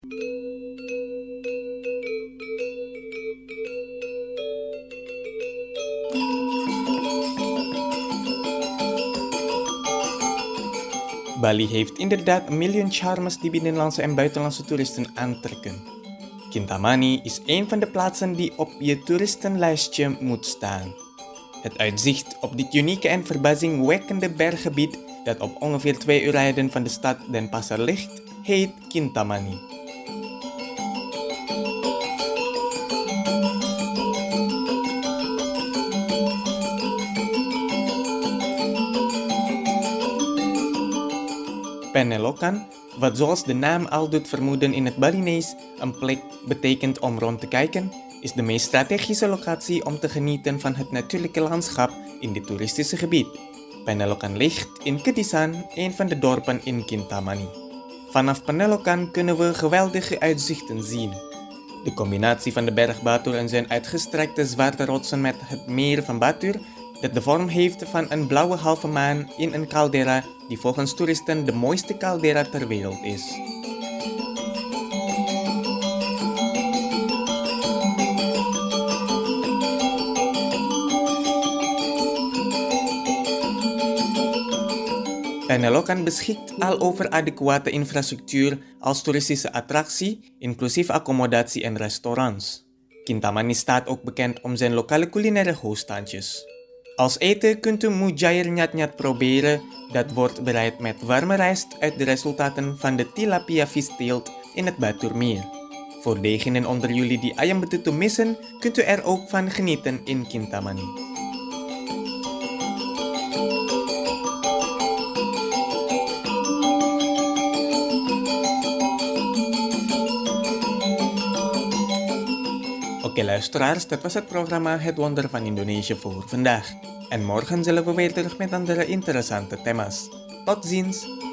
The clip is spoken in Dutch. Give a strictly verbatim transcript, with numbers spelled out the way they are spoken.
Bali heeft inderdaad een miljoen charmes die binnenlandse en buitenlandse toeristen aantrekken. Kintamani is een van de plaatsen die op je toeristenlijstje moet staan. Het uitzicht op dit unieke en verbazingwekkende berggebied dat op ongeveer twee uur rijden van de stad Denpasar ligt, heet Kintamani. Pennelokan, wat zoals de naam al doet vermoeden in het Balinees een plek betekent om rond te kijken, is de meest strategische locatie om te genieten van het natuurlijke landschap in dit toeristische gebied. Pennelokan ligt in Kedisan, een van de dorpen in Kintamani. Vanaf Pennelokan kunnen we geweldige uitzichten zien. De combinatie van de berg Batur en zijn uitgestrekte zwarte rotsen met het meer van Batur, dat de vorm heeft van een blauwe halve maan in een caldera die volgens toeristen de mooiste caldera ter wereld is. Pennelokan beschikt al over adequate infrastructuur als toeristische attractie, inclusief accommodatie en restaurants. Kintamani staat ook bekend om zijn lokale culinaire hoogstandjes. Als eten kunt u mujair nyat-nyat proberen, dat wordt bereid met warme rijst uit de resultaten van de tilapia visteelt in het Baturmeer. Voor degenen onder jullie die ayam betutu missen, kunt u er ook van genieten in Kintamani. Oké luisteraars, dat was het programma Het Wonder van Indonesië voor vandaag. En morgen zullen we weer terug met andere interessante thema's. Tot ziens!